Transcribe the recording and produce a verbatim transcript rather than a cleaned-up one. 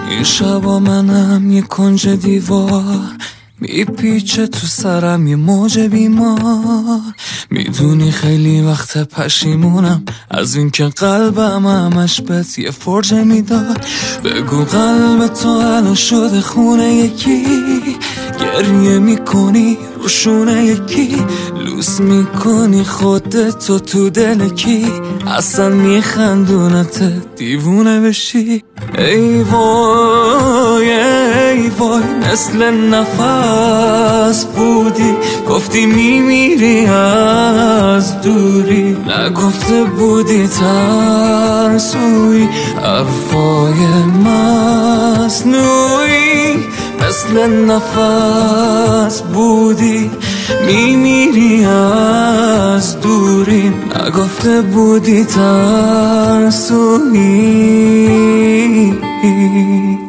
این شبا منم یه کنج دیوار میپیچه تو سرم یه موج بیمار. میدونی خیلی وقت پشیمونم از این که قلبم همش بهت یه فرجه میداد. بگو قلب تو الان شده خونه یکی، گریه میکنی روشونه یکی، لوس میکنی خودتو تو دل کی، اصلا میخندونت دیوونه بشی. ای وای ای وای مثل نفس بودی، گفتی میمیری از دوری، نگفته بودی ترسوی حرفای مصنوعی. مثل نفس بودی میمیری از دوری، نگفته بودی ترسوی.